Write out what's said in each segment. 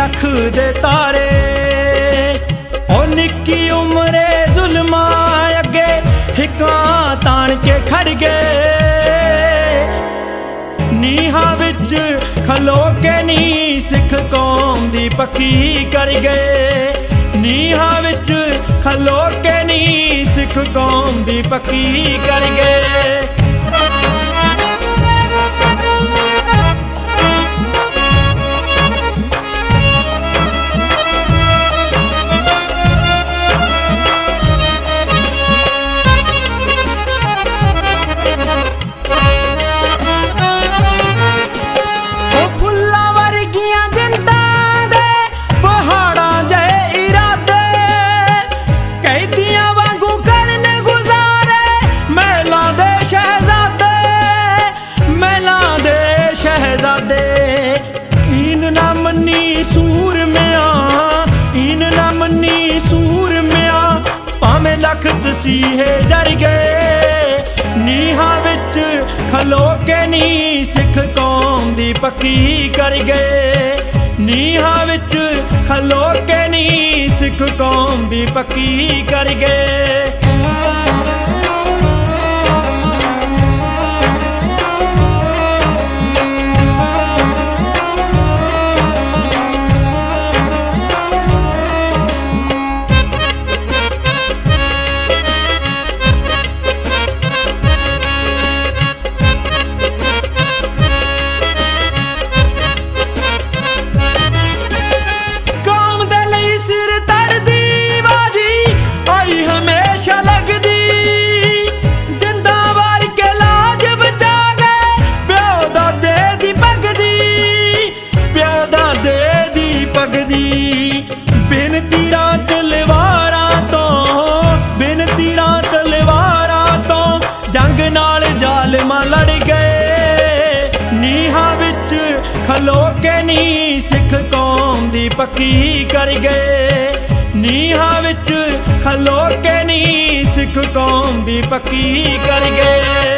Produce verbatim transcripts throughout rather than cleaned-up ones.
लख दे तारे। ओ निक्की उम्रे जुल्मा अगे हिकां तान के खड़ गए। नीहां विच खलो के नी सिख कौम दी पक्की कर गए। नीहां विच खलो के नी सिख कौम दी पक्की कर गए। इन ना मन्नी सूर म्या, इन ना मन्नी सूर म्या, भावें लख तसीहे जर गए। नीहां विच खलो के नी सिख कौम दी पक्की कर गए। नीहां विच खलो के नी सिख कौम दी पक्की कर गए। बिन तीरा तलवारां तो, बिन तीरा तलवारां तो जंग नाल जालिमां लड़ गए। नीहां विच खलो के नी सिख कौम दी पक्की कर गए। नीहां विच खलो के नी सिख कौम दी पक्की कर गए।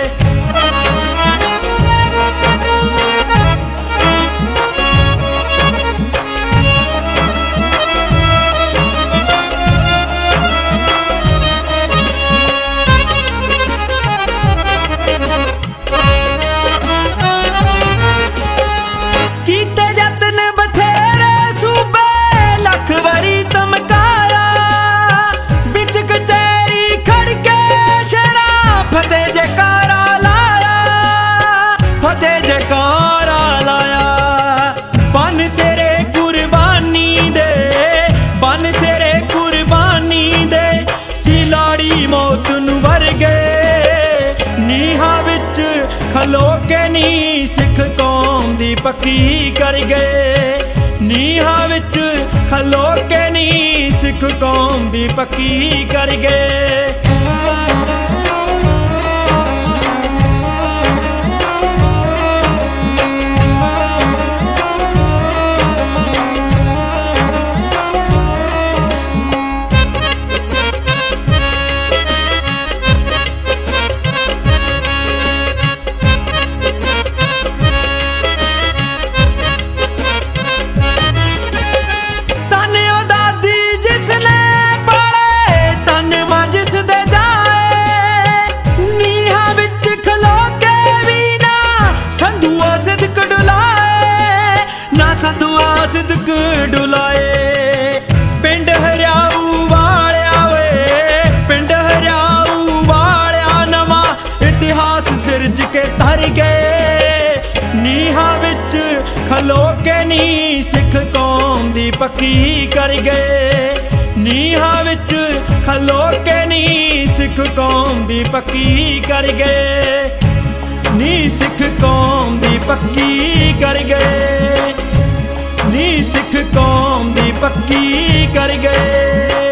खलो के नी सिख कौम दी पक्की कर गए। नीहां विच खलो के नी सिख कौम दी पक्की कर गए। सिदक डुलाए पिंड हरियाऊ वालिया वे, पिंड हरियाऊ वालिया नवा इतिहास सिरज के तर गए। नीहां विच खलो के नी सिख कौम दी पक्की कर गए। नीहां विच खलो के नी सिख कौम दी पक्की कर गए। नी सिख कौम दी पक्की कर गए। नी सिख कौम दी पक्की कर गए।